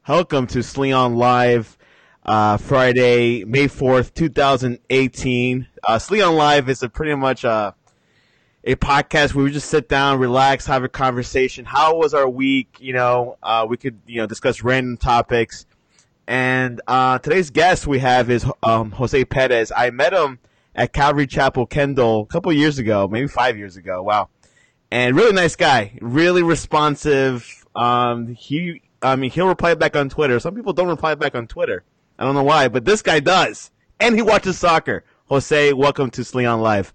Welcome to Sleon Live, Friday, May 4th, 2018. Sleon Live is pretty much a podcast where we just sit down, relax, have a conversation. How was our week? We could, discuss random topics. And today's guest we have is Jose Perez. I met him at Calvary Chapel, Kendall, a couple years ago, maybe 5 years ago. Wow. And really nice guy, really responsive. He'll reply back on Twitter. Some people don't reply back on Twitter. I don't know why, but this guy does. And he watches soccer. Jose, welcome to Sleon Live.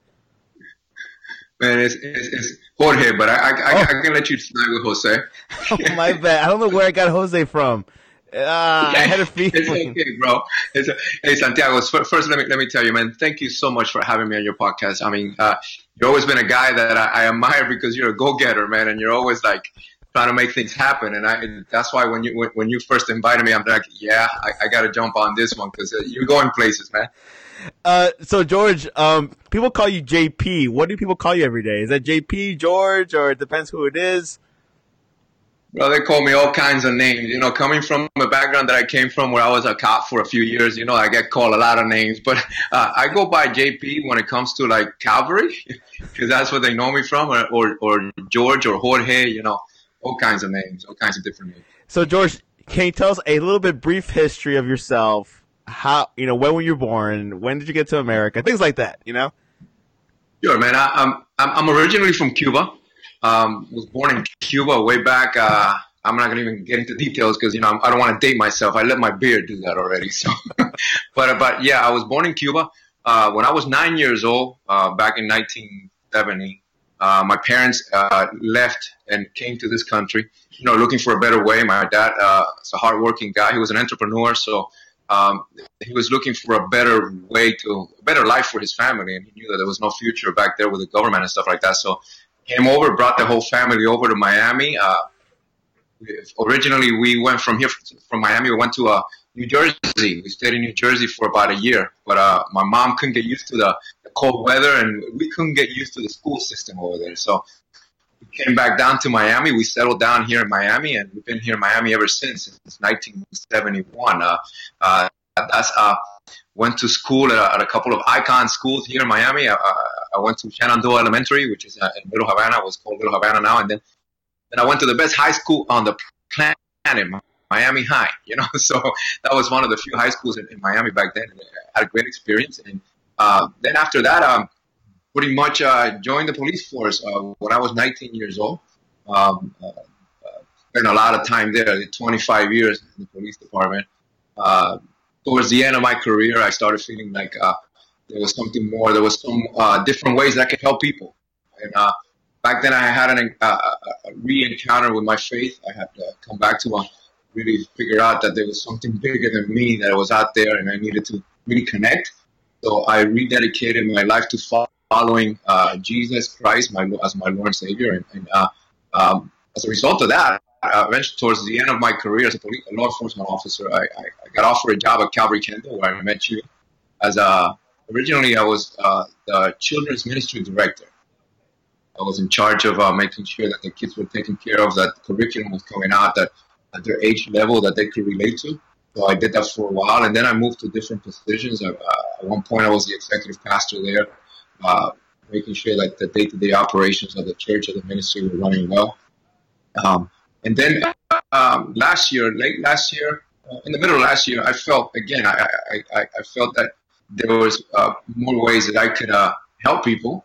Man, it's Jorge, but I can let you slide with Jose. Oh, my bad. I don't know where I got Jose from. I had a feeling. It's okay, bro. Hey, Santiago, first let me tell you, man, thank you so much for having me on your podcast. I mean, you've always been a guy that I admire because you're a go-getter, man, and you're always like trying to make things happen. And that's why when you first invited me, I'm like, yeah, I got to jump on this one because you're going places, man. So George, people call you JP. What do people call you every day? Is that JP, George, or it depends who it is? Well, they call me all kinds of names. Coming from a background that I came from where I was a cop for a few years, I get called a lot of names. But I go by JP when it comes to, like, Calvary, because that's what they know me from, or George or Jorge, all kinds of names, all kinds of different names. So, George, can you tell us a little bit brief history of yourself? How, when were you born? When did you get to America? Things like that, Sure, man. I'm originally from Cuba. Was born in Cuba way back. I'm not gonna even get into details because I don't want to date myself. I let my beard do that already. So, but yeah, I was born in Cuba. When I was 9 years old, back in 1970, my parents left and came to this country. Looking for a better way. My dad is a hardworking guy. He was an entrepreneur, so he was looking for a better life for his family, and he knew that there was no future back there with the government and stuff like that. So came over, brought the whole family over to Miami. Originally, we went from Miami, we went to New Jersey. We stayed in New Jersey for about a year, but my mom couldn't get used to the cold weather, and we couldn't get used to the school system over there. So we came back down to Miami. We settled down here in Miami, and we've been here in Miami ever since 1971. Went to school at a couple of icon schools here in Miami. I went to Shenandoah Elementary, which is in Little Havana. It was called Little Havana now. And then I went to the best high school on the planet, Miami High. So that was one of the few high schools in Miami back then. And I had a great experience. And then after that, pretty much joined the police force when I was 19 years old. Spent a lot of time there. I did 25 years in the police department. Towards the end of my career, I started feeling like there was something more. There was some different ways that I could help people. And back then, I had a re-encounter with my faith. I had to come back to really figure out that there was something bigger than me that was out there, and I needed to really connect. So I rededicated my life to following Jesus Christ as my Lord and Savior. And as a result of that, eventually, towards the end of my career as a law enforcement officer, I got offered a job at Calvary Kendall, where I met you. Originally, I was the children's ministry director. I was in charge of making sure that the kids were taken care of, that the curriculum was coming out at their age level that they could relate to. So I did that for a while, and then I moved to different positions. At one point, I was the executive pastor there, making sure that the day-to-day operations of the church or the ministry were running well. And then late last year, in the middle of last year, I felt, again, I felt that there was more ways that I could help people.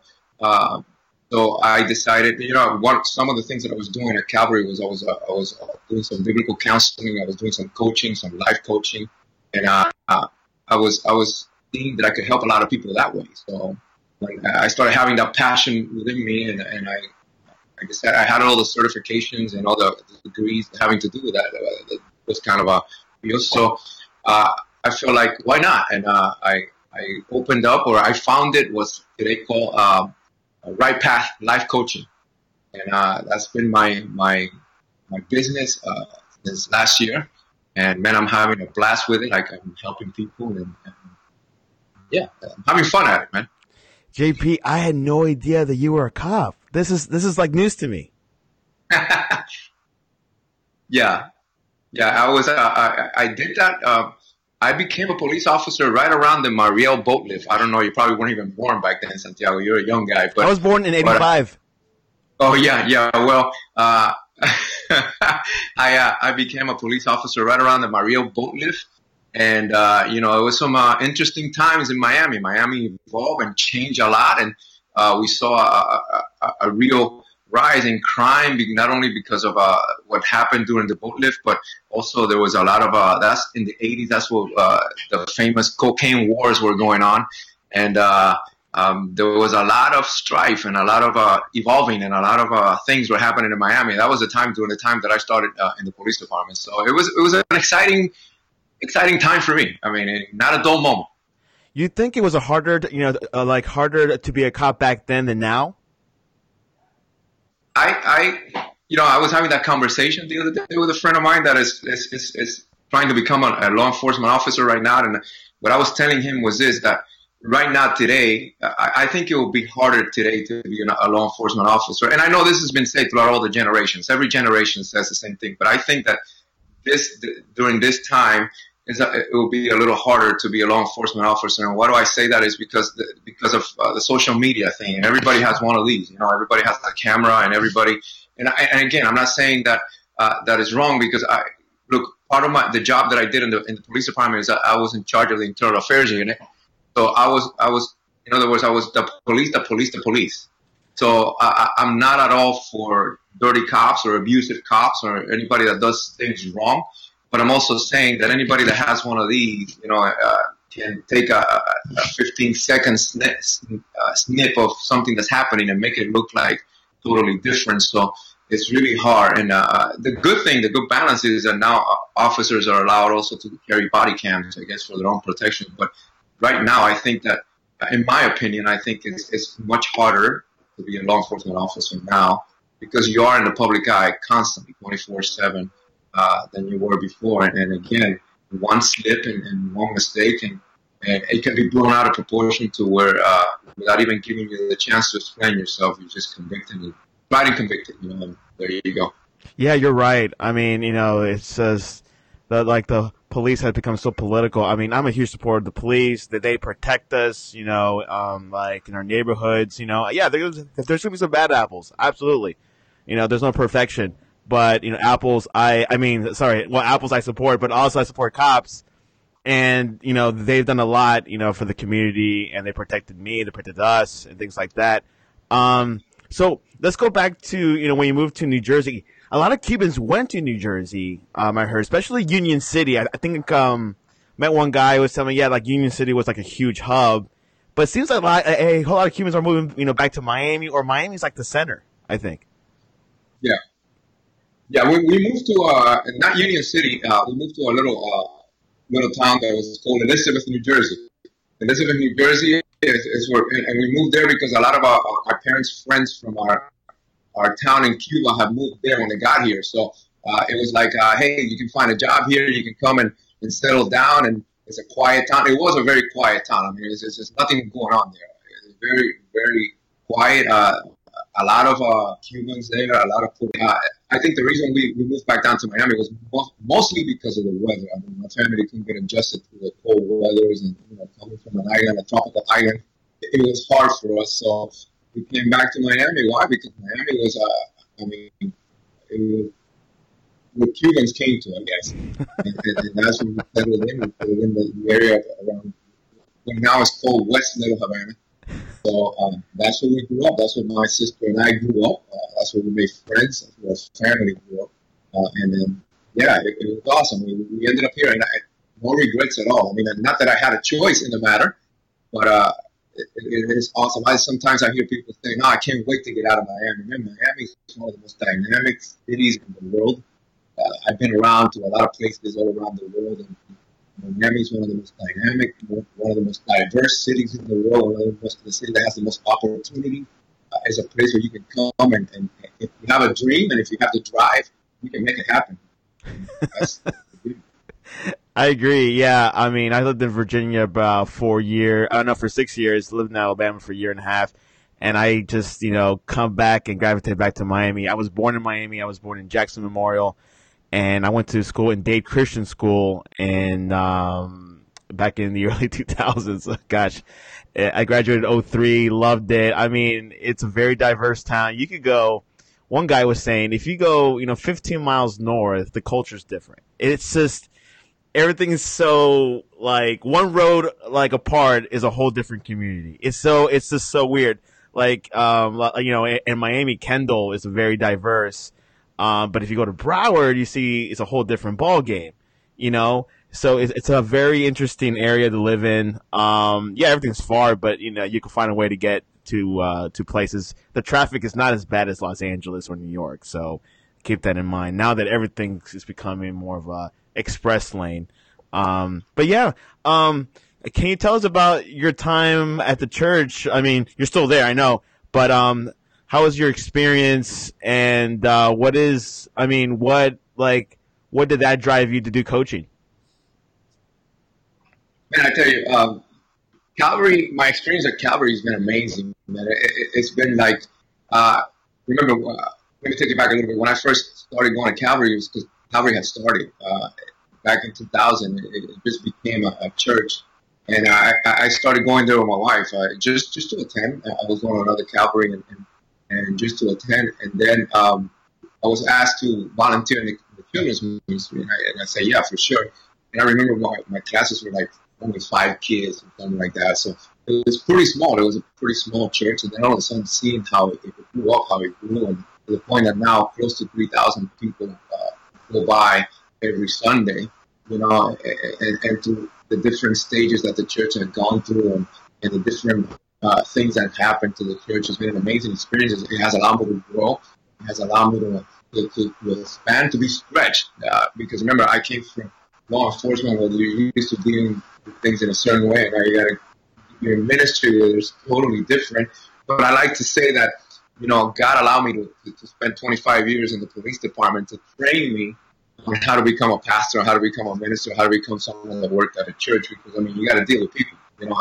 So I decided, some of the things that I was doing at Calvary was I was doing some biblical counseling. I was doing some coaching, some life coaching. And I was seeing that I could help a lot of people that way. So when I started having that passion within me, and I guess I had all the certifications and all the degrees having to do with that. It was kind of a deal. So I felt like, why not? And I opened up, or I founded what they call Right Path Life Coaching. And that's been my business since last year. And, man, I'm having a blast with it. Like, I'm helping people. And yeah, I'm having fun at it, man. JP, I had no idea that you were a cop. This is like news to me. Yeah, Yeah, I did that. I became a police officer right around the Mariel boat lift. I don't know, you probably weren't even born back then, Santiago. You're a young guy, I but was born in but '85. oh yeah. Well, I became a police officer right around the Mariel boat lift, and it was some interesting times in Miami. Miami evolved and changed a lot, and we saw a real rise in crime, not only because of what happened during the boat lift, but also there was a lot of that's in the '80s. That's what the famous cocaine wars were going on, and there was a lot of strife and a lot of evolving, and a lot of things were happening in Miami. That was during the time that I started in the police department. So it was an exciting time for me. I mean, not a dull moment. You think it was harder to be a cop back then than now? I was having that conversation the other day with a friend of mine that is trying to become a law enforcement officer right now, and what I was telling him was this: that right now, today, I think it will be harder today to be a law enforcement officer. And I know this has been said throughout all the generations. Every generation says the same thing. But I think that during this time, it will be a little harder to be a law enforcement officer. And why do I say that? Is because of the social media thing. And everybody has one of these. Everybody has a camera, and everybody. And again, I'm not saying that that is wrong, because look, part of the job that I did in the police department is that I was in charge of the internal affairs unit. So I was, in other words, I was the police. So I'm not at all for dirty cops or abusive cops or anybody that does things wrong. But I'm also saying that anybody that has one of these, can take a 15-second snip of something that's happening and make it look like totally different. So it's really hard. And the good balance is that now officers are allowed also to carry body cams, I guess, for their own protection. But right now, I think that, in my opinion, I think it's much harder to be a law enforcement officer now, because you are in the public eye constantly, 24/7, than you were before. And again, one slip and one mistake, and it can be blown out of proportion to where, without even giving you the chance to explain yourself, you're just convicted, tried and convicted. And there you go. Yeah, you're right. I mean, it says that the police have become so political. I mean, I'm a huge supporter of the police, that they protect us, in our neighborhoods, yeah, there's going to be some bad apples. Absolutely. There's no perfection, but, apples, apples I support, but also I support cops, and, they've done a lot, for the community, and they protected me, they protected us, and things like that. So let's go back to, when you moved to New Jersey. A lot of Cubans went to New Jersey, I heard, especially Union City. I think met one guy who was telling me, Union City was like a huge hub. But it seems like a whole lot of Cubans are moving, back to Miami, or Miami's like the center, I think. Yeah. Yeah, we moved to, not Union City, we moved to a little town that was called Elizabeth, New Jersey. Elizabeth, New Jersey is where, and we moved there because a lot of our parents' friends from our town in Cuba have moved there when they got here. So it was like, hey, you can find a job here, you can come and settle down, and it's a quiet town. It was a very quiet town. I mean, there's nothing going on there. It's very, very quiet. A lot of Cubans there, a lot of I think the reason we moved back down to Miami was mostly because of the weather. I mean, my family couldn't get adjusted to the cold weathers, and coming from an island, a tropical island, it was hard for us. So we came back to Miami. Why? Because Miami was, it was what Cubans came to, I guess, and that's when we settled in. We settled in the area around what now is called West Little Havana. So that's where we grew up. That's where my sister and I grew up. That's where we made friends. That's where our family grew up. And then, yeah, it was awesome. We ended up here, and no regrets at all. I mean, not that I had a choice in the matter, but it is awesome. Sometimes I hear people say, no, I can't wait to get out of Miami. Man, Miami is one of the most dynamic cities in the world. I've been around to a lot of places all around the world, and Miami is one of the most dynamic, one of the most diverse cities in the world, one of the city that has the most opportunity. It's a place where you can come, and if you have a dream and if you have to drive, you can make it happen. I agree. Yeah. I mean, I lived in Virginia about 4 years. I don't know, for 6 years. Lived in Alabama for a year and a half. And I just, come back and gravitate back to Miami. I was born in Miami. I was born in Jackson Memorial. and I went to school in Dade Christian School, and back in the early 2000s. Gosh, I graduated in '03, loved it. I mean, it's a very diverse town. You could go. One guy was saying, if you go, 15 miles north, the culture's different. It's just everything is so like one road like apart is a whole different community. It's just so weird. Like, in Miami, Kendall is very diverse. But if you go to Broward, you see it's a whole different ball game, So it's a very interesting area to live in. Everything's far, but you can find a way to get to places. The traffic is not as bad as Los Angeles or New York, so keep that in mind. Now that everything is becoming more of a express lane. Can you tell us about your time at the church? I mean, you're still there, I know, but how was your experience, and what did that drive you to do coaching? Man, I tell you, Calvary, my experience at Calvary has been amazing, man. It's been like, remember, let me take you back a little bit. When I first started going to Calvary, it was because Calvary had started back in 2000. It just became a church. And I started going there with my wife just to attend. I was going to another Calvary and just to attend. And then I was asked to volunteer in the children's ministry. And I said, yeah, for sure. And I remember my classes were like only 5 kids or something like that. So it was pretty small. It was a pretty small church. And then all of a sudden seeing how it grew up, how it grew, and to the point that now close to 3,000 people go by every Sunday, and to the different stages that the church had gone through and the different things that happened to the church has been an amazing experience. It has allowed me to grow. It has allowed me to expand, to be stretched. Because remember, I came from law enforcement where you're used to dealing with things in a certain way. Now you're in ministry where it's totally different. But I like to say that, God allowed me to spend 25 years in the police department to train me on how to become a pastor, how to become a minister, how to become someone that worked at a church. Because, you got to deal with people.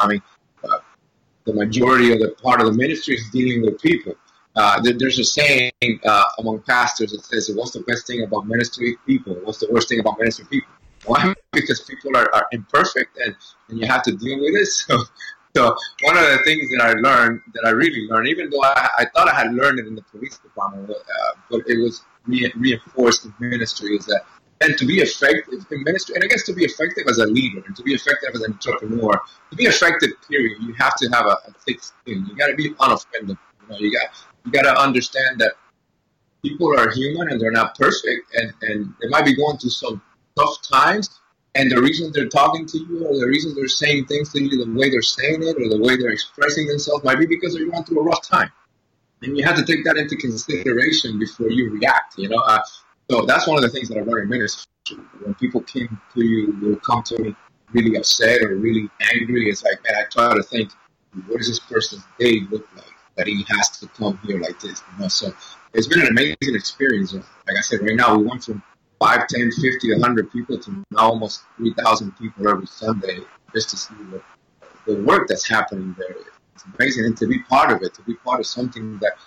The majority of the part of the ministry is dealing with people. There's a saying among pastors that says, what's the best thing about ministry? People. What's the worst thing about ministry? People. Why? Because people are imperfect and you have to deal with it. So one of the things that I really learned, even though I thought I had learned it in the police department, but it was reinforced in ministry, is that, and to be effective in ministry, and I guess to be effective as a leader, and to be effective as an entrepreneur, to be effective, period, you have to have a thick skin. You got to be unoffendable. You got to understand that people are human and they're not perfect, and they might be going through some tough times. And the reason they're talking to you, or the reason they're saying things to you, the way they're saying it, or the way they're expressing themselves, might be because they're going through a rough time. And you have to take that into consideration before you react, So that's one of the things that I learned in ministry. When people came to you, they will come to me really upset or really angry. It's like, man, I try to think, what does this person's day look like that he has to come here like this? So it's been an amazing experience. Like I said, right now we went from 5, 10, 50, 100 people to now almost 3,000 people every Sunday just to see the work that's happening there. It's amazing, and to be part of it, to be part of something that,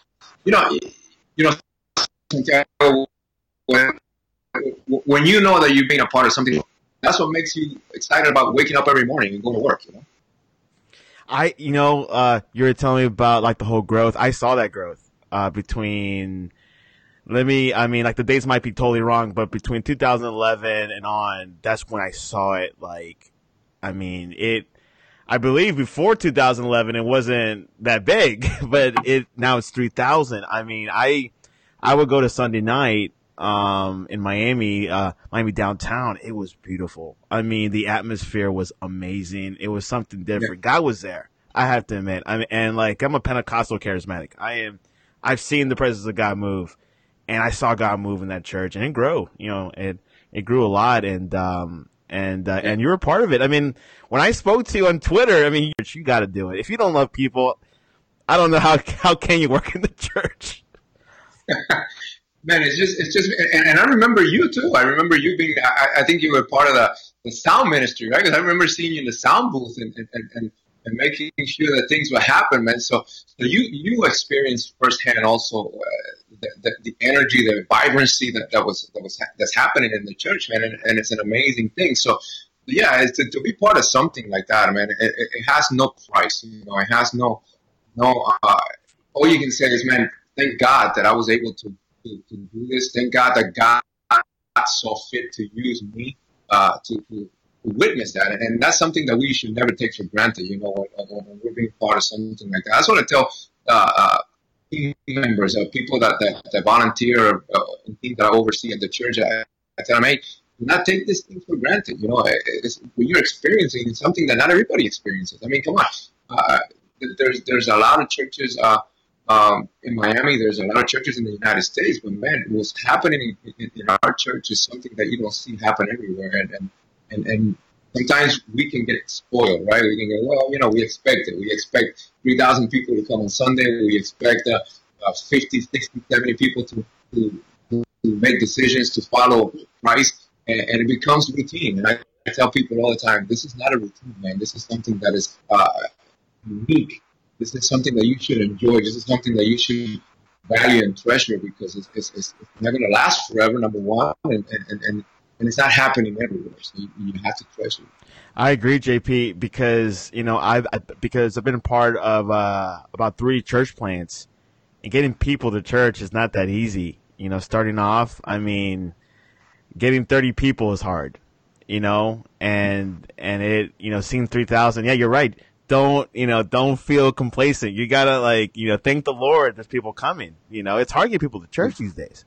Santiago, when you know that you're being a part of something, that's what makes you excited about waking up every morning and going to work. You were telling me about like the whole growth. I saw that growth between. The dates might be totally wrong, but between 2011 and on, that's when I saw it. I believe before 2011 it wasn't that big, but now it's 3,000. I would go to Sunday night in Miami downtown. It was beautiful. The atmosphere was amazing. It was something different. God was there. I have to admit. I'm a Pentecostal charismatic. I've seen the presence of God move. And I saw God move in that church, and it grew. It grew a lot, and you were part of it. When I spoke to you on Twitter, you got to do it. If you don't love people, I don't know how can you work in the church. Man, it's just, and I remember you too. I remember you being. I think you were part of the sound ministry, right? Because I remember seeing you in the sound booth and making sure that things would happen, man. So you experienced firsthand also the energy, the vibrancy that's happening in the church, man, and it's an amazing thing. So, yeah, it's to be part of something like that, man. It has no price, you know. It has no. All you can say is, man, thank God that I was able to do this. Thank God that God saw fit to use me to witness that, and that's something that we should never take for granted. You know, when we're being part of something like that. I just want to tell team members, people that volunteer, and things that I oversee at the church. I tell them, hey, do not take this thing for granted. You know, when you're experiencing it's something that not everybody experiences. I mean, come on. There's a lot of churches in Miami. There's a lot of churches in the United States, but man, what's happening in our church is something that you don't see happen everywhere. And sometimes we can get spoiled, right? We can go, well, you know, we expect it. We expect 3,000 people to come on Sunday. We expect 50, 60, 70 people to make decisions to follow Christ, and it becomes routine. And I tell people all the time, this is not a routine, man. This is something that is unique. This is something that you should enjoy. This is something that you should value and treasure, because it's not going to last forever, number one, and it's not happening everywhere. So you have to treasure it. I agree, JP, because you know I've been a part of about 3 church plants, and getting people to church is not that easy. You know, starting off, I mean, getting 30 people is hard. You know, and it, you know, seeing 3,000. Yeah, you're right. Don't feel complacent. You gotta thank the Lord there's people coming. You know, it's hard to get people to church these days.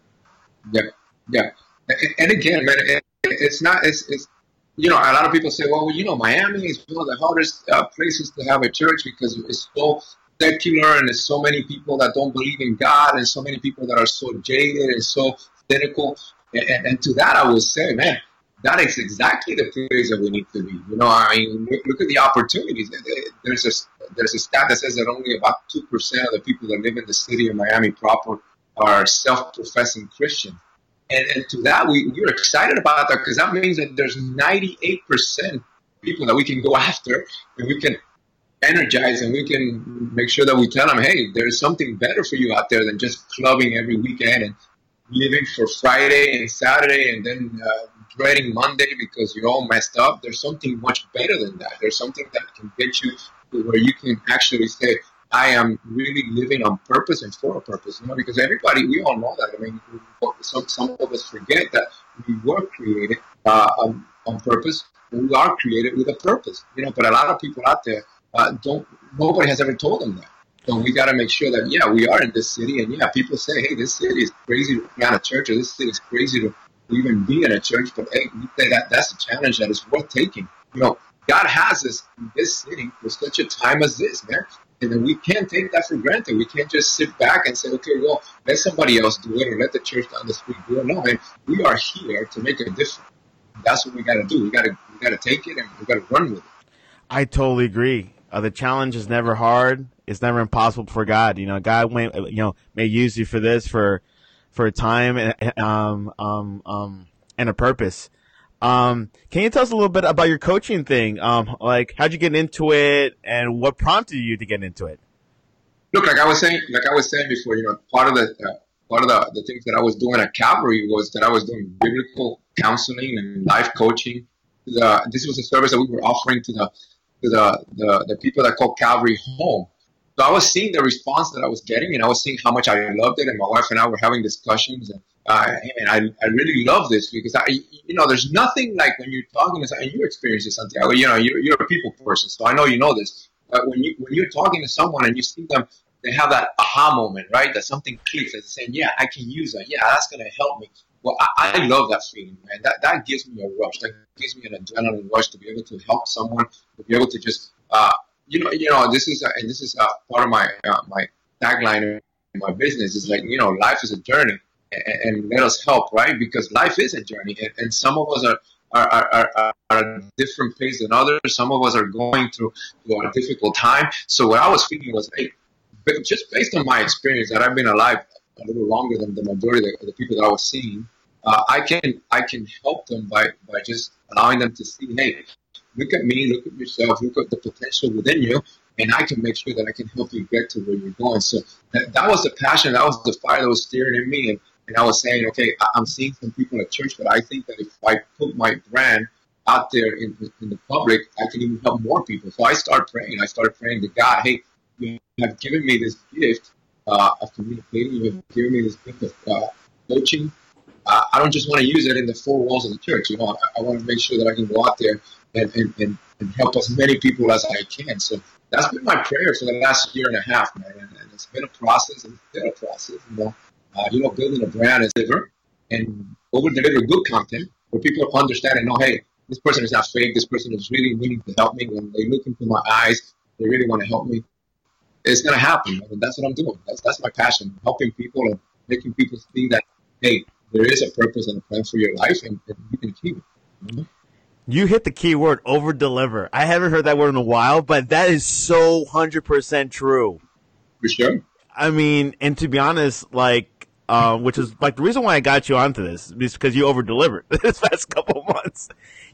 Yeah. And again, man, it's not. It's you know, a lot of people say, well, you know, Miami is one of the hardest places to have a church because it's so secular and there's so many people that don't believe in God and so many people that are so jaded and so cynical. And to that, I would say, man, that is exactly the place that we need to be. You know, I mean, look at the opportunities. There's a stat that says that only about 2% of the people that live in the city of Miami proper are self-professing Christians. And to that, we're excited about that because that means that there's 98% people that we can go after and we can energize and we can make sure that we tell them, hey, there's something better for you out there than just clubbing every weekend and living for Friday and Saturday and then dreading Monday because you're all messed up. There's something much better than that. There's something that can get you to where you can actually say, I am really living on purpose and for a purpose, you know, because everybody, we all know that. I mean, some of us forget that we were created on purpose, and we are created with a purpose, you know, but a lot of people out there nobody has ever told them that. So we got to make sure that, yeah, we are in this city, and yeah, people say, hey, this city is crazy to plant a church, or this city is crazy to even be in a church, but hey, we say that's a challenge that is worth taking. You know, God has us in this city for such a time as this, man. And then we can't take that for granted. We can't just sit back and say, okay, well, let somebody else do it or let the church down the street do it. No, man, we are here to make a difference. That's what we got to do. We got to take it and we got to run with it. I totally agree. The challenge is never hard. It's never impossible for God. You know, God may use you for this for a time and a purpose. Can you tell us a little bit about your coaching thing? Like, how'd you get into it, and what prompted you to get into it? Look, like I was saying before, you know, part of the things that I was doing at Calvary was that I was doing biblical counseling and life coaching. This was a service that we were offering to the people that call Calvary home. So I was seeing the response that I was getting, and I was seeing how much I loved it. And my wife and I were having discussions. And hey, man, I really love this because there's nothing like when you're talking to someone, and you experience this, Santiago. You know, you're a people person, so I know you know this. When you're talking to someone and you see them, they have that aha moment, right? That something clicks. That's saying, yeah, I can use that. Yeah, that's gonna help me. Well, I love that feeling, man. That gives me a rush. That gives me an adrenaline rush to be able to help someone, to be able to just. This is part of my my tagline in my business is like, you know, life is a journey, and let us help, right? Because life is a journey, and some of us are at a different pace than others. Some of us are going through a difficult time. So what I was thinking was, hey, just based on my experience that I've been alive a little longer than the majority of the people that I was seeing, I can help them by just allowing them to see, hey, look at me, look at yourself, look at the potential within you. and I can make sure that I can help you get to where you're going. So that was the passion, that was the fire that was steering in me. And I was saying, okay, I'm seeing some people at church, but I think that if I put my brand out there in the public, I can even help more people. So I started praying. I started praying to God, hey, you have given me this gift of communicating. You have given me this gift of coaching. I don't just want to use it in the four walls of the church. You know, I want to make sure that I can go out there and help as many people as I can. So that's been my prayer for the last year and a half, man. And it's been a process. And it's been a process, building a brand is deliver and over deliver good content where people understand and know, hey, this person is not fake. This person is really needing to help me. When they look into my eyes, they really want to help me. It's going to happen, man. And that's what I'm doing. That's my passion, helping people and making people see that, hey, there is a purpose and a plan for your life, and you can achieve it. Mm-hmm. You hit the key word, over-deliver. I haven't heard that word in a while, but that is so 100% true. For sure. I mean, and to be honest, like, which is like the reason why I got you onto this is because you over-delivered this past couple of months.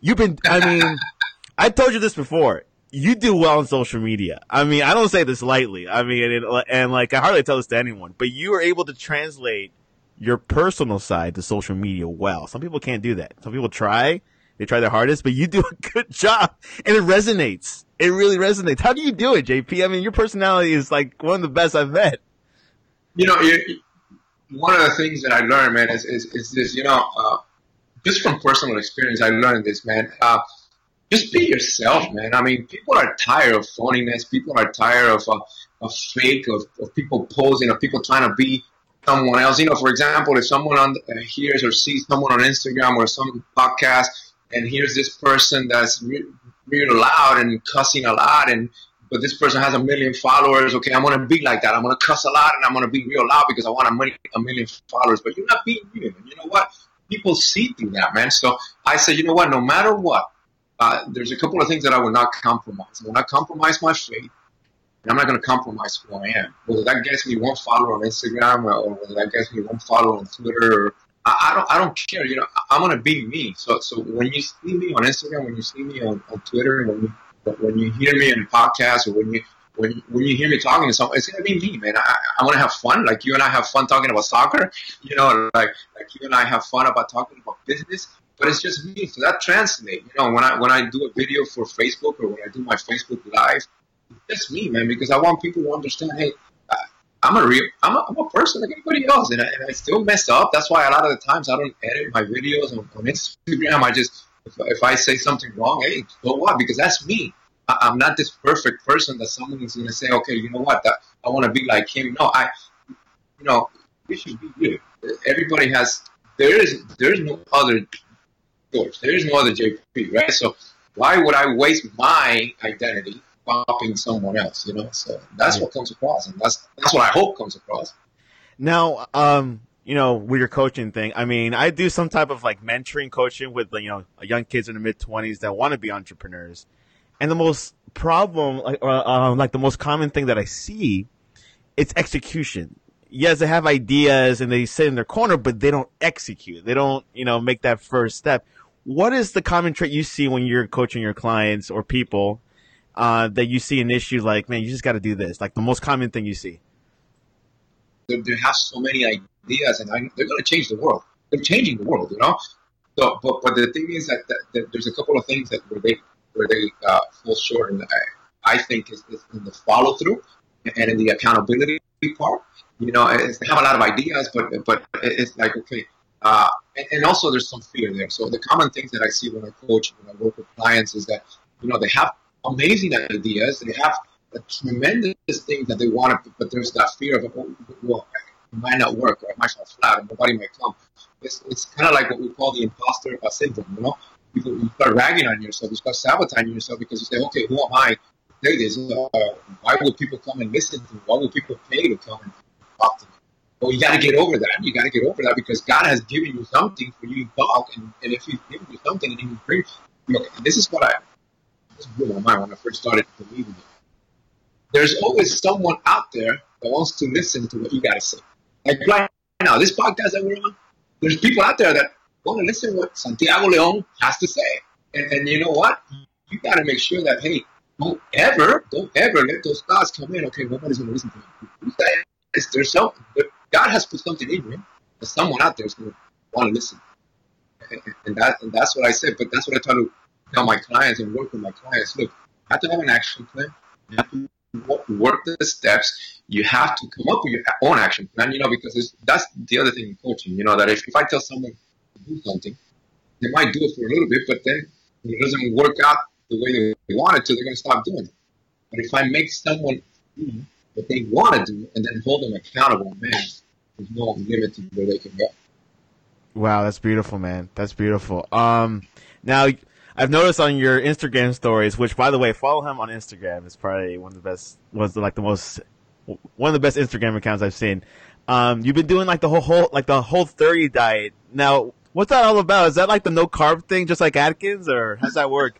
I told you this before. You do well on social media. I mean, I don't say this lightly. I mean, and I hardly tell this to anyone, but you are able to translate your personal side to social media well. Some people can't do that. Some people try. They try their hardest, but you do a good job, and it resonates. It really resonates. How do you do it, JP? I mean, your personality is like one of the best I've met. You know, one of the things that I learned, man, is this, just from personal experience, I learned this, man. Just be yourself, man. I mean, people are tired of phoniness. People are tired of fake, of people posing, of people trying to be someone else. You know, for example, if someone hears or sees someone on Instagram or some podcast and hears this person that's real loud and cussing a lot, but this person has 1 million followers, okay, I'm going to be like that. I'm going to cuss a lot and I'm going to be real loud because I want 1 million followers. But you're not being real. And you know what? People see through that, man. So I say, you know what? No matter what, there's a couple of things that I will not compromise. I will not compromise my faith. And I'm not going to compromise who I am. Whether that gets me 1 follower on Instagram or whether that gets me 1 follower on Twitter, or, I don't care. You know, I'm going to be me. So when you see me on Instagram, when you see me on Twitter, and when you hear me in a podcast, or when you hear me talking to someone, it's going to be me, man. I want to have fun, like you and I have fun talking about soccer. You know, like you and I have fun about talking about business. But it's just me. So that translates. You know, when I do a video for Facebook or when I do my Facebook Live, it's me, man, because I want people to understand, hey, I'm a person like anybody else, and I still mess up. That's why a lot of the times I don't edit my videos on Instagram. I just, if I say something wrong, hey, so what? Because that's me. I'm not this perfect person that someone is going to say, okay, you know what, I want to be like him. No, you should be you. Everybody has, there is no other George. There is no other JP, right? So why would I waste my identity copying someone else, you know? So that's what comes across, and that's what I hope comes across. Now, with your coaching thing, I mean, I do some type of like mentoring coaching with, young kids in the mid-20s that want to be entrepreneurs. And the most the most common thing that I see, it's execution. Yes, they have ideas and they sit in their corner, but they don't execute. They don't, make that first step. What is the common trait you see when you're coaching your clients or people that you see an issue like, man, you just got to do this? Like the most common thing you see. They have so many ideas, and they're going to change the world. They're changing the world, So, but the thing is that there's a couple of things that where they fall short, and I think is in the follow through and in the accountability part. They have a lot of ideas, but it's like, okay. And also there's some fear there. So the common things that I see when I coach, when I work with clients is that, they have amazing ideas. They have a tremendous things that they want, but there's that fear of, well, it might not work, or it might fall flat, and nobody might come. It's kind of like what we call the imposter syndrome, You start ragging on yourself, you start sabotaging yourself because you say, okay, who am I to say this? Why would people come and listen to me? Why would people pay to come and talk to me? Well, you got to get over that. You got to get over that because God has given you something for you to talk, and if He's given you something, and He brings, this is what this blew my mind when I first started believing it. There's always someone out there that wants to listen to what you got to say. Like right now, this podcast that we're on, there's people out there that want to listen to what Santiago Leon has to say. And you know what? You got to make sure that, hey, don't ever let those thoughts come in. Okay, nobody's going to listen to me. There's God has put something in you. There's someone out there who's going to want to listen. And that's what I said. But that's what I try to tell my clients and work with my clients. Look, you have to have an action plan. You have to work the steps. You have to come up with your own action plan, because that's the other thing in coaching, that if I tell someone to do something, they might do it for a little bit, but then when it doesn't work out the way they want it to, they're going to stop doing it. But if I make someone do what they want to do and then hold them accountable, man, there's no limit to where they can go. Wow, that's beautiful, man. That's beautiful. Now I've noticed on your Instagram stories, which by the way, follow him on Instagram. It's probably one of the best Instagram accounts I've seen. You've been doing like the whole 30 diet. Now, what's that all about? Is that like the no carb thing, just like Atkins, or how's that work?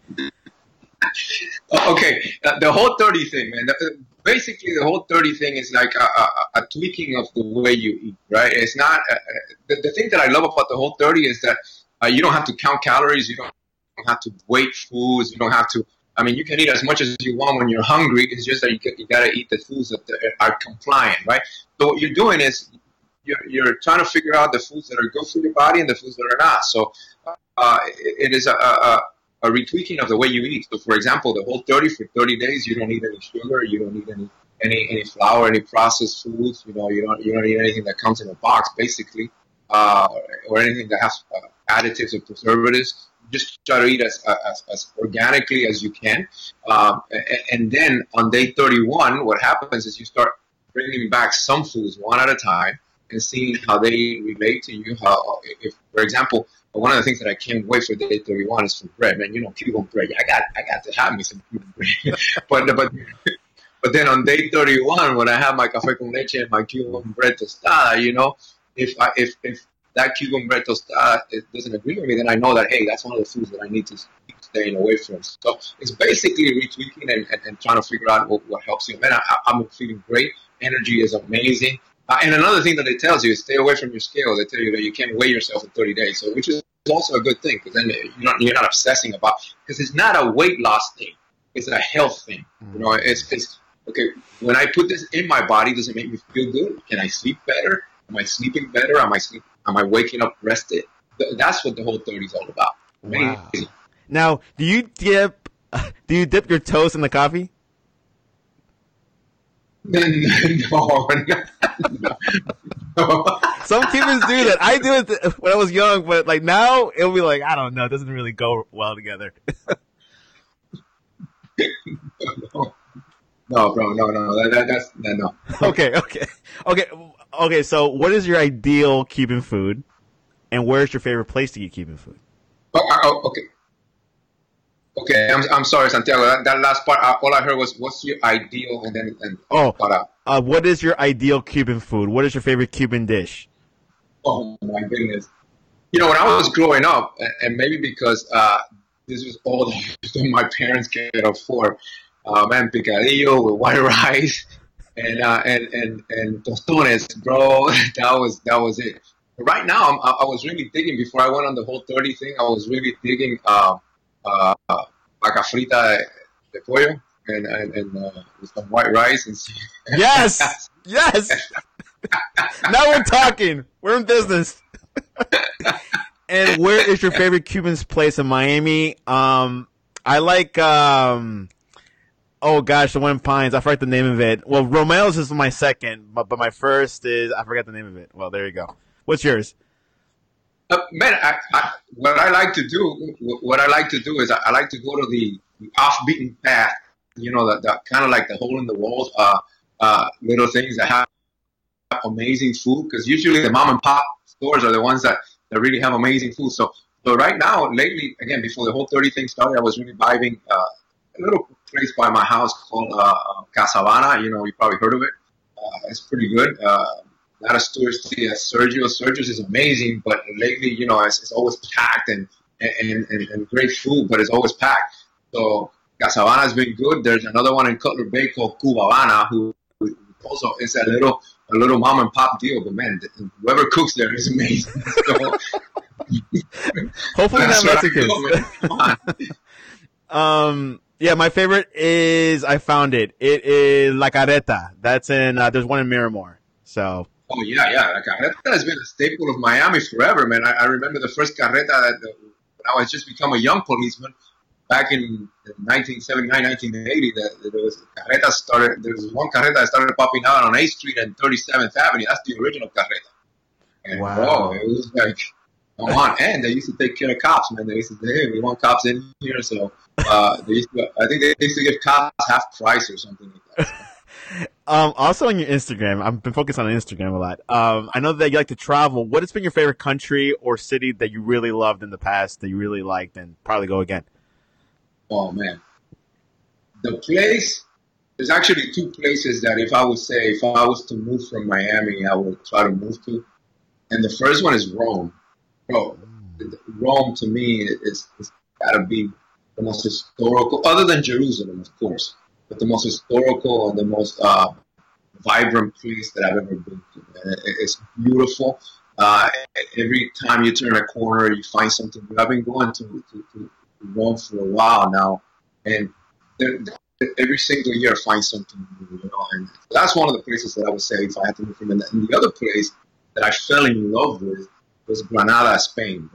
Okay, the whole 30 thing, man. Basically, the whole 30 thing is like a tweaking of the way you eat, right? It's not the thing that I love about the whole 30 is that you don't have to count calories, you don't have to weight foods, you don't have to. I mean, you can eat as much as you want when you're hungry. It's just that you gotta eat the foods that are compliant, right? So what you're doing is you're trying to figure out the foods that are good for your body and the foods that are not. So it is a retweaking of the way you eat. So, for example, the whole 30 for 30 days, you don't need any sugar, you don't need any flour, any processed foods. You don't need anything that comes in a box, basically, or anything that has additives or preservatives. Just try to eat as organically as you can. And then on day 31, what happens is you start bringing back some foods one at a time and seeing how they relate to you. If, for example, one of the things that I can't wait for day 31 is for bread, man. Cuban bread. I got to have me some Cuban bread. but then on day 31, when I have my café con leche and my Cuban bread tostada, if that Cuban bread tostada doesn't agree with me, then I know that, hey, that's one of the foods that I need to keep staying away from. So it's basically retweaking and trying to figure out what helps you. Man, I'm feeling great. Energy is amazing. And another thing that it tells you is stay away from your scale. They tell you that you can't weigh yourself in 30 days, so which is also a good thing, because then you're not obsessing about, because it's not a weight loss thing. It's a health thing. It's okay. When I put this in my body, does it make me feel good? Can I sleep better? Am I sleeping better? Am I waking up rested? That's what the whole 30 is all about. Wow. Now, do you dip your toast in the coffee? No. Some Cubans do that. I do it when I was young, but like now it'll be like, I don't know, it doesn't really go well together. No, bro, no. That's no. Okay. So, what is your ideal Cuban food, and where's your favorite place to get Cuban food? Okay, I'm sorry, Santiago. That last part, all I heard was, "What's your ideal?" What is your ideal Cuban food? What is your favorite Cuban dish? Oh my goodness! When I was growing up, and maybe because this was all that my parents could afford, man, picadillo with white rice and tostones, bro. That was it. But right now, I was really digging. Before I went on the whole 30 thing, I was really digging. Vaca frita de pollo and with some white rice and yes. Now we're talking. We're in business. And where is your favorite Cuban place in Miami? I like oh gosh, the one in Pines. I forgot the name of it. Well, Romeo's is my second, but my first is I forgot the name of it. Well, there you go. What's yours? Man, what I like to do is I like to go to the off-beaten path. The kind of like the hole in the walls, little things that have amazing food. Because usually the mom and pop stores are the ones that really have amazing food. So right now, lately, again, before the whole 30 thing started, I was really vibing a little place by my house called Casabana. You probably heard of it. It's pretty good. Not as touristy as Sergio's. Sergio's is amazing, but lately, it's always packed and great food, but it's always packed. So Casabana has been good. There's another one in Cutler Bay called Cubavana, who also is a little mom and pop deal. But man, whoever cooks there is amazing. So, hopefully not Mexican. Yeah, my favorite is I found it. It is La Carreta. That's in there's one in Miramar. So Oh yeah. La carreta has been a staple of Miami forever, man. I remember the first carreta when I was just become a young policeman back in 1979, 1980. There was a carreta started. There was one carreta that started popping out on 8th Street and 37th Avenue. That's the original carreta. And wow. it was like, come on. And they used to take care of cops, man. They used to say, hey, we want cops in here. So I think they used to give cops half price or something like that. Also on your Instagram, I've been focused on Instagram a lot. I know that you like to travel. What has been your favorite country or city that you really loved in the past that you really liked and probably go again? Oh, man. There's actually two places that if I was to move from Miami, I would try to move to. And the first one is Rome. Bro, Rome to me is got to be the most historical, other than Jerusalem, of course, but the most historical and the most vibrant place that I've ever been to. And it's beautiful. Every time you turn a corner, you find something new. I've been going to Rome for a while now, and every single year I find something new, and that's one of the places that I would say if I had to move from. And the other place that I fell in love with was Granada, Spain.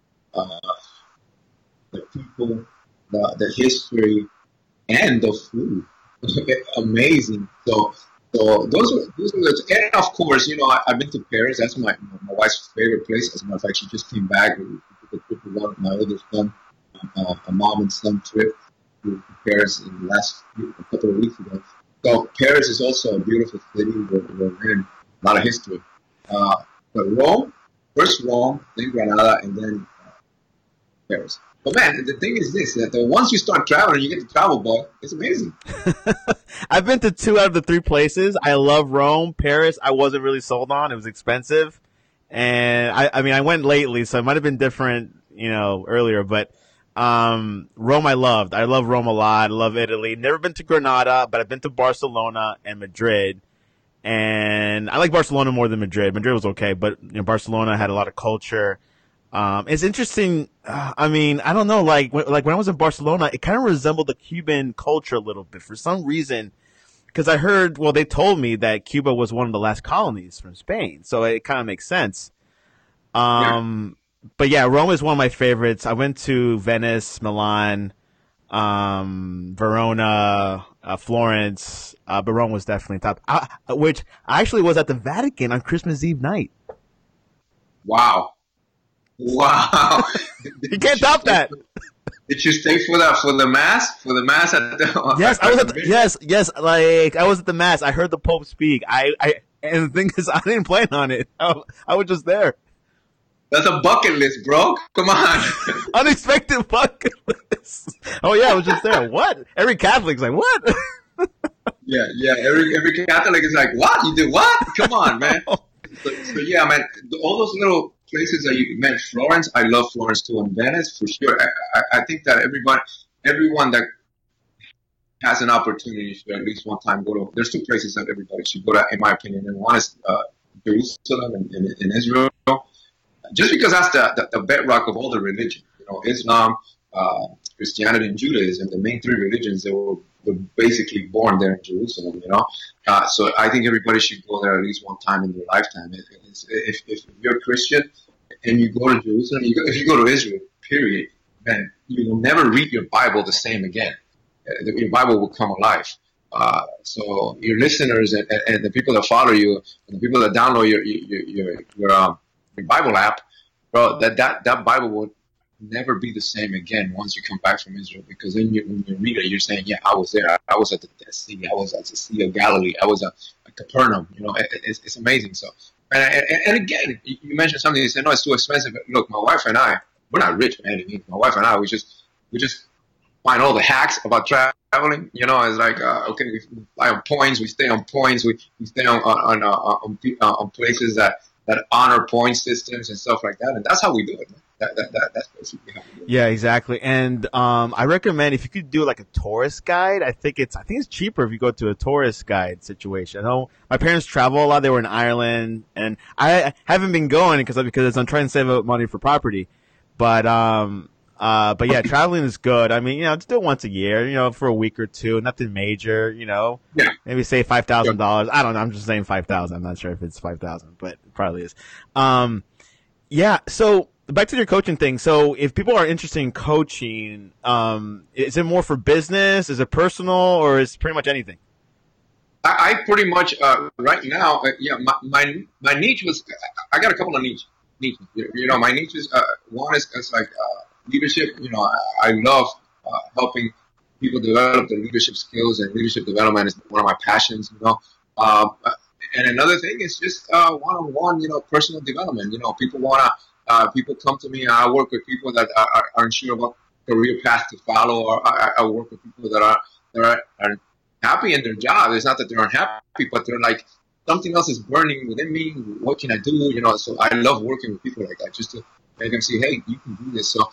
The people, the history, and the food, amazing. So those are the, and of course, I've been to Paris. That's my wife's favorite place. As a matter of fact, she just came back. We took a trip with my oldest son, a mom and son trip to Paris in the last couple of weeks ago. So Paris is also a beautiful city. We're in a lot of history. But Rome, first Rome, then Granada, and then Paris. But man, the thing is this: that once you start traveling, you get to travel, boy. It's amazing. I've been to 2 out of the 3 places. I love Rome. Paris, I wasn't really sold on. It was expensive, and I mean, I went lately, so it might have been different, earlier. But Rome, I loved. I love Rome a lot. I love Italy. Never been to Granada, but I've been to Barcelona and Madrid. And I like Barcelona more than Madrid. Madrid was okay, but Barcelona had a lot of culture. It's interesting. I mean, I don't know. Like when I was in Barcelona, it kind of resembled the Cuban culture a little bit for some reason. Because I heard, they told me that Cuba was one of the last colonies from Spain, so it kind of makes sense. But yeah, Rome is one of my favorites. I went to Venice, Milan, Verona, Florence, but Rome was definitely top. Which I actually was at the Vatican on Christmas Eve night. Wow! You can't top that. Did you stay for the mass? For the mass at the yes, I was at yes. Like I was at the mass. I heard the Pope speak. And the thing is, I didn't plan on it. I was just there. That's a bucket list, bro. Come on. Unexpected bucket list. Oh yeah, I was just there. What? Every Catholic's like, what? Yeah. Every Catholic is like, what? You did what? Come on, man. So yeah, man. All those little places that you mentioned, Florence. I love Florence too, and Venice for sure. I think that everyone that has an opportunity should at least one time go to. There's 2 places that everybody should go to, in my opinion, and one is Jerusalem in Israel. Just because that's the bedrock of all the religions, Islam, Christianity, and Judaism, the main 3 religions, they were basically born there in Jerusalem, So I think everybody should go there at least one time in their lifetime. If you're a Christian and you go to Jerusalem, if you go to Israel, period, man, you will never read your Bible the same again. Your Bible will come alive. So your listeners and the people that follow you, and the people that download your Bible app, bro, that Bible will never be the same again once you come back from Israel, because then when you read it, you're saying, yeah, I was there. I was at the Dead Sea. I was at the Sea of Galilee. I was at Capernaum. It's amazing. So, and again, you mentioned something. You said, no, it's too expensive. Look, my wife and I, we're not rich, man. My wife and I, we just find all the hacks about traveling. It's like, okay, we fly on points. We stay on points. We stay on places that honor point systems and stuff like that, and that's how we do it, man. That's basically how we do it. Yeah, exactly. And I recommend if you could do like a tourist guide. I think it's cheaper if you go to a tourist guide situation. I know my parents travel a lot. They were in Ireland, and I haven't been going because I'm trying to save up money for property. But But yeah, traveling is good. I mean, just do it once a year, for a week or two, nothing major, Yeah. maybe say $5,000. I don't know. I'm just saying 5,000. I'm not sure if it's 5,000, but it probably is. Yeah. So back to your coaching thing. So if people are interested in coaching, is it more for business? Is it personal, or is it pretty much anything? I pretty much right now, my niche was, I got a couple of niches. My niches, one is like leadership. I love helping people develop their leadership skills, and leadership development is one of my passions. And another thing is just one-on-one, personal development. People come to me, and I work with people that are unsure what career path to follow, or I work with people that are happy in their job. It's not that they're unhappy, but they're like, something else is burning within me. What can I do? So I love working with people like that, just to make them see, hey, you can do this. So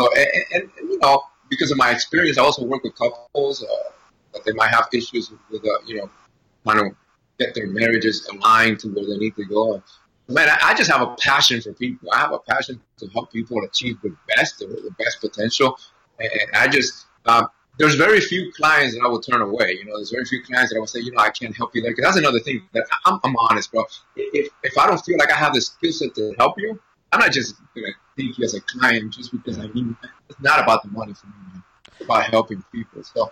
because of my experience, I also work with couples that they might have issues with, trying to get their marriages aligned to where they need to go. Man, I just have a passion for people. I have a passion to help people achieve the best potential. And I just, there's very few clients that I will turn away. There's very few clients that I will say, I can't help you there. Because that's another thing that I'm honest, bro. If I don't feel like I have the skill set to help you, I'm not just going to take you as a client just because I need. It's not about the money for me, man. It's about helping people. So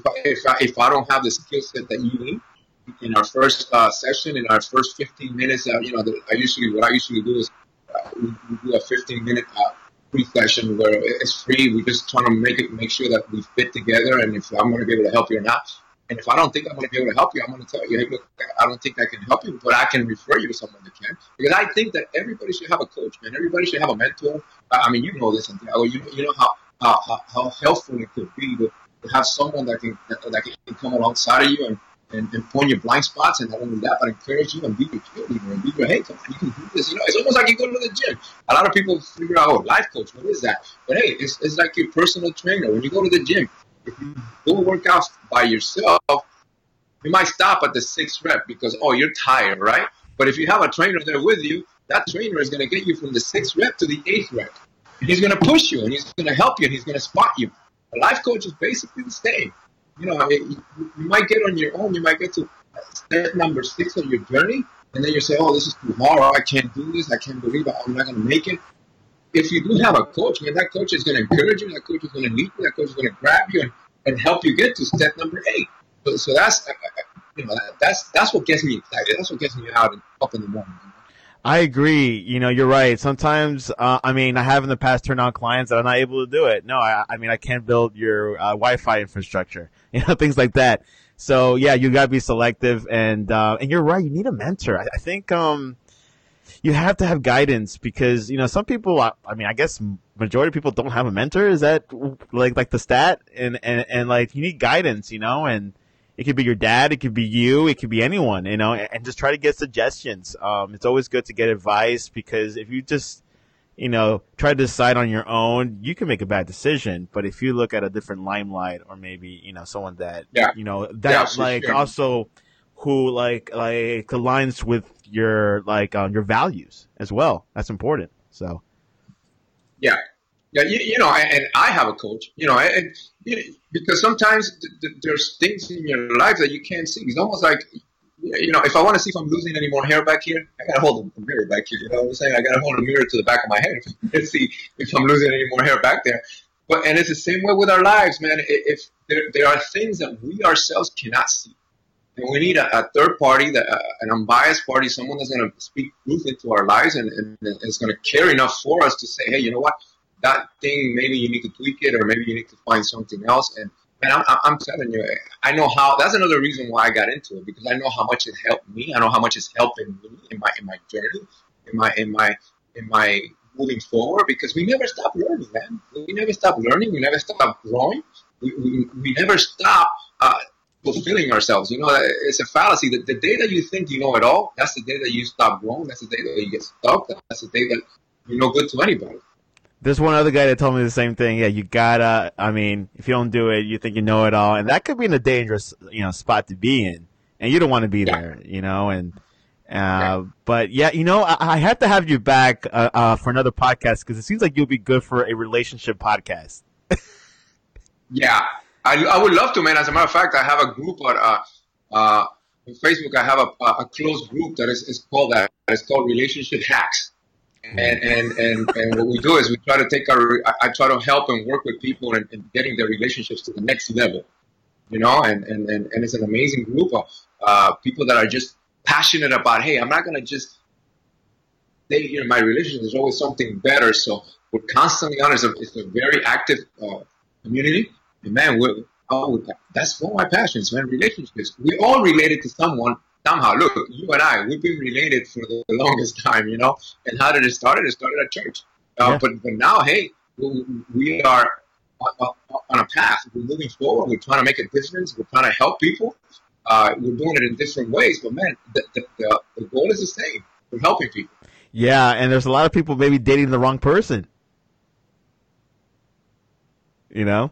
if I don't have the skill set that you need, in our first session, in our first 15 minutes, what I usually do is we do a 15-minute pre-session where it's free. We just trying to make sure that we fit together, and if I'm going to be able to help you or not. And if I don't think I'm going to be able to help you, I'm going to tell you, hey, look, I don't think I can help you, but I can refer you to someone that can. Because I think that everybody should have a coach, man. Everybody should have a mentor. I mean, you know this, Santiago. You know how helpful it could be to have someone that can come alongside of you and point your blind spots, and not only that, but encourage you and be your cheerleader and be your, hey, come on, you can do this. It's almost like you go to the gym. A lot of people figure out, life coach, what is that? But hey, it's like your personal trainer. When you go to the gym, if you go work out by yourself, you might stop at the 6th rep because, you're tired, right? But if you have a trainer there with you, that trainer is going to get you from the 6th rep to the 8th rep. And he's going to push you, and he's going to help you, and he's going to spot you. A life coach is basically the same. You might get on your own. You might get to step number 6 on your journey, and then you say, this is too hard. I can't do this. I can't believe I'm not going to make it. If you do have a coach, man, that coach is going to encourage you. That coach is going to lead you. That coach is going to grab you and help you get to step number 8. So that's what gets me excited. That's what gets me out and up in the morning. I agree. You're right. Sometimes, I have in the past turned on clients that are not able to do it. No, I can't build your Wi-Fi infrastructure, things like that. So yeah, you gotta be selective, and you're right. You need a mentor. I think you have to have guidance because some people. I guess majority of people don't have a mentor. Is that like the stat? And like you need guidance, and. It could be your dad, it could be you, it could be anyone, and just try to get suggestions. It's always good to get advice because if you just, try to decide on your own, you can make a bad decision. But if you look at a different limelight or maybe, someone that, sure. Also who like aligns with your, your values as well. That's important. So. Yeah. Yeah, and I have a coach, because sometimes there's things in your life that you can't see. It's almost like, if I want to see if I'm losing any more hair back here, I got to hold a mirror back here. You know what I'm saying? I got to hold a mirror to the back of my head and see if I'm losing any more hair back there. And it's the same way with our lives, man. If there are things that we ourselves cannot see. And we need a third party, an unbiased party, someone that's going to speak truth into our lives and is going to care enough for us to say, hey, you know what? That thing, maybe you need to tweak it, or maybe you need to find something else. And I'm telling you, I know how. That's another reason why I got into it, because I know how much it helped me. I know how much it's helping me in my journey, in my moving forward. Because we never stop learning, man. We never stop learning. We never stop growing. We never stop fulfilling ourselves. It's a fallacy. The day that you think you know it all, that's the day that you stop growing. That's the day that you get stuck. That's the day that you're no good to anybody. There's one other guy that told me the same thing. Yeah, you gotta, if you don't do it, you think you know it all. And that could be in a dangerous, spot to be in. And you don't want to be there, and But yeah, I have to have you back for another podcast because it seems like you'll be good for a relationship podcast. Yeah, I would love to, man. As a matter of fact, I have a group on Facebook. I have a closed group that is called that. It's called Relationship Hacks. And what we do is we try to I try to help and work with people in getting their relationships to the next level, and it's an amazing group of people that are just passionate about, hey, I'm not going to just stay here in my relationship. There's always something better. So we're constantly on. It's a very active community. And man, that's one of my passions, man, relationships. We all related to someone. Somehow, look, you and I, we've been related for the longest time, And how did it start? It started at church. But now, hey, we are on a path. We're moving forward. We're trying to make a difference. We're trying to help people. We're doing it in different ways. But, man, the goal is the same. We're helping people. Yeah, and there's a lot of people maybe dating the wrong person. Yeah.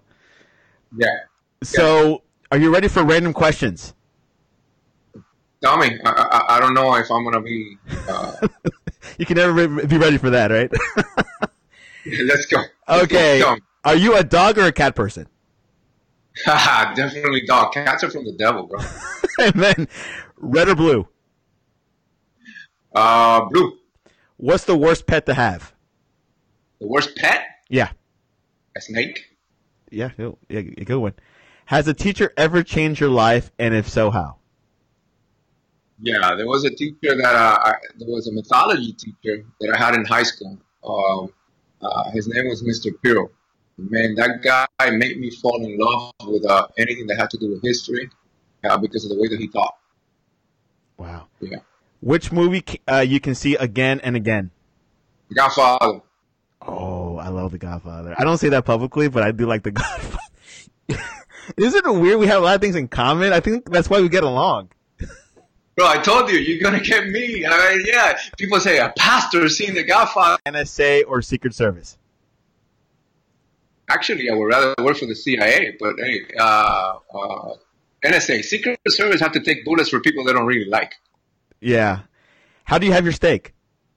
So, are you ready for random questions? Tell me. I don't know if I'm going to be... You can never be ready for that, right? Let's go. Okay. Let's go. Are you a dog or a cat person? Definitely dog. Cats are from the devil, bro. And then, red or blue? Blue. What's the worst pet to have? The worst pet? Yeah. A snake. Yeah, a good one. Has a teacher ever changed your life, and if so, how? Yeah, there was a teacher that there was a mythology teacher that I had in high school. His name was Mr. Piro. Man, that guy made me fall in love with anything that had to do with history because of the way that he taught. Wow. Yeah. Which movie you can see again and again? The Godfather. Oh, I love The Godfather. I don't say that publicly, but I do like The Godfather. Isn't it weird? We have a lot of things in common. I think that's why we get along. Bro, I told you, you're going to get me. Yeah, people say a pastor seeing The Godfather. NSA or Secret Service? Actually, I would rather work for the CIA, but hey, NSA. Secret Service have to take bullets for people they don't really like. Yeah. How do you have your steak?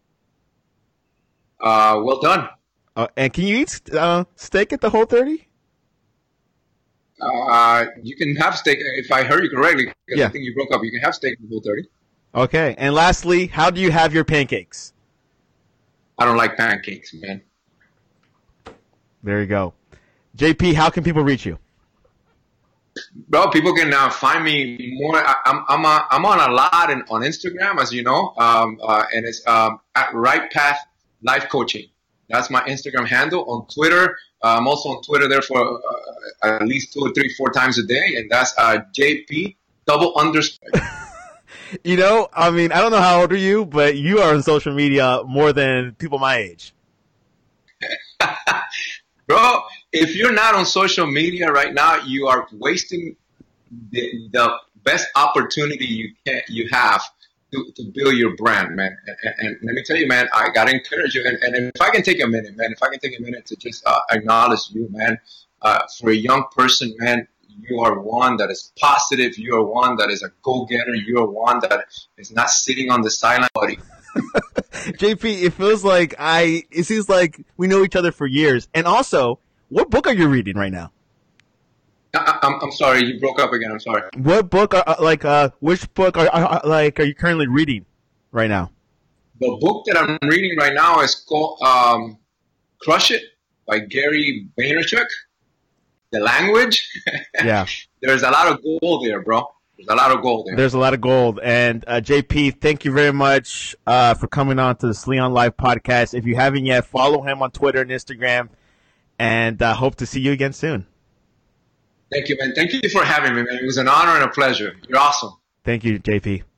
Well done. And can you eat steak at the Whole30? You can have steak, if I heard you correctly, because Yeah. I think you broke up. You can have steak at the Whole30. Okay. And lastly, how do you have your pancakes? I don't like pancakes, man. There you go. JP, how can people reach you? Bro, people can find me more. I'm on a lot on Instagram, as you know, and it's at Right Path Life Coaching. That's my Instagram handle. On Twitter, I'm also on Twitter there for at least 2 or 3, 4 times a day, and that's JP _. I mean, I don't know how old are you, but you are on social media more than people my age. Bro, if you're not on social media right now, you are wasting the best opportunity you have to build your brand, man. And let me tell you, man, I gotta encourage you. And if I can take a minute, man, to just acknowledge you, man, for a young person, man, you are one that is positive. You are one that is a go-getter. You are one that is not sitting on the sideline, buddy. JP, it seems like we know each other for years. And also, what book are you reading right now? I'm sorry, you broke up again. I'm sorry. What book which book are you currently reading right now? The book that I'm reading right now is called Crush It by Gary Vaynerchuk. The language. Yeah. There's a lot of gold there, bro. There's a lot of gold there. There's a lot of gold. And JP, thank you very much for coming on to the Sleon Live podcast. If you haven't yet, follow him on Twitter and Instagram. And hope to see you again soon. Thank you, man. Thank you for having me, man. It was an honor and a pleasure. You're awesome. Thank you, JP.